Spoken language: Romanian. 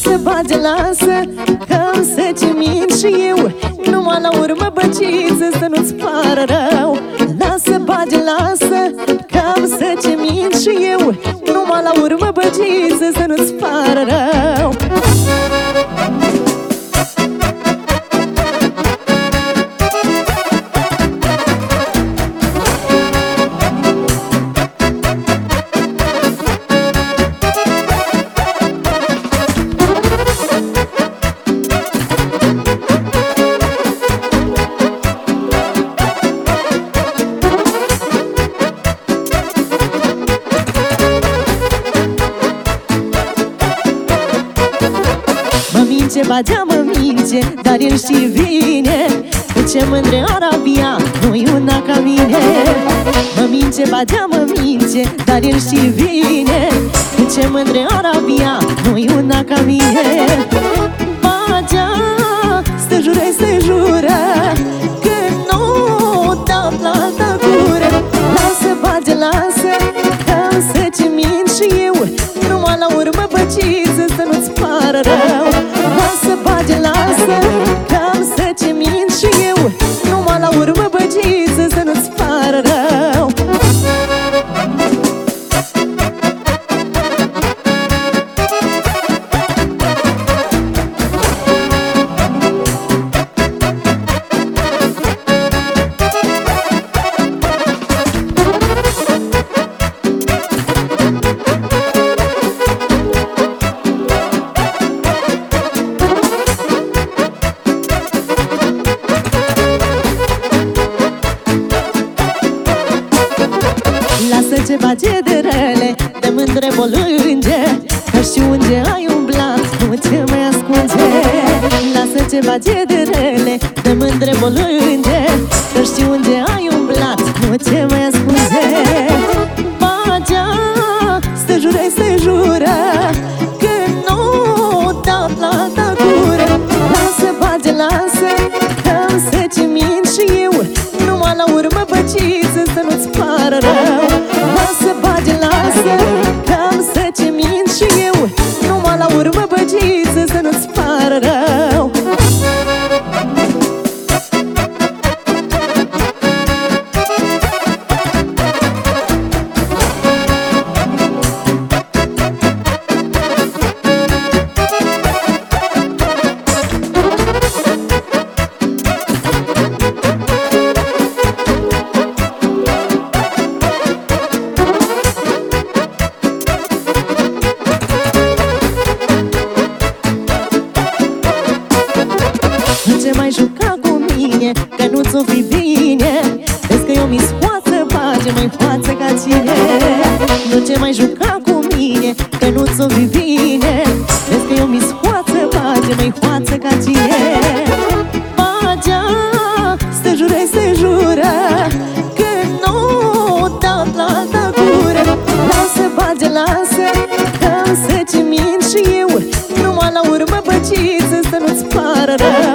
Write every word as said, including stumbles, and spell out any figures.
Lasă, bage, lasă, că am să ce mint și eu. Numai la urmă, băciță, să nu-ți pară rău. Lasă, bage, lasă, că am să ce mint și eu. Numai la urmă, băciță, să nu-ți pară rău. Ce bagea mă minge, dar el și vine. Cu ce mândre Arabia, nu-i una ca mine. Mă minge, bagea mă minge, dar el și vine. Cu ce mândre Arabia, nu-i una ca mine. Bagea, stă jură, stă jură, că nu dau la altă gură. Lasă, bage, lasă, că am să ce mint și eu. Numai la urmă, băciță, să nu-ți pară rău. Lasă, bage, lasă, că am să ce mint și eu. Numai la urmă, băgiță, să nu-ți pară rău. Lasă ce bage de rele, de mândre bolânge, că și unde ai umblat, nu ce mai ascunge. Lasă ce bage de rele, de mândre bolânge, că și unde ai umblat, nu ce mai ascunge. Bagea, stă jură, stă jură, că nu dau la altă gură. Lasă, bage, lasă, că am să ce mint și eu. Numai la urmă, băciță, să nu-ți pară rău. Lasă, bage, lasă, că am să ce mint și eu. Numai la urmă, băciță, să nu-ți pară rău. Nu ce mai juca cu mine, că nu-ți o fi bine. Vezi că eu mi scoață, bage, mai față ca cine. Nu ce mai juca cu mine, că nu-ți o fi bine. Vezi că eu mi scoață, bage, mai față ca cine. Bagea, stă jură, stă jură, că nu dau la altă gură. Lasă, bage, lasă, că am să ce mint și eu. Numai la urmă, băciță, să nu-ți pară rău.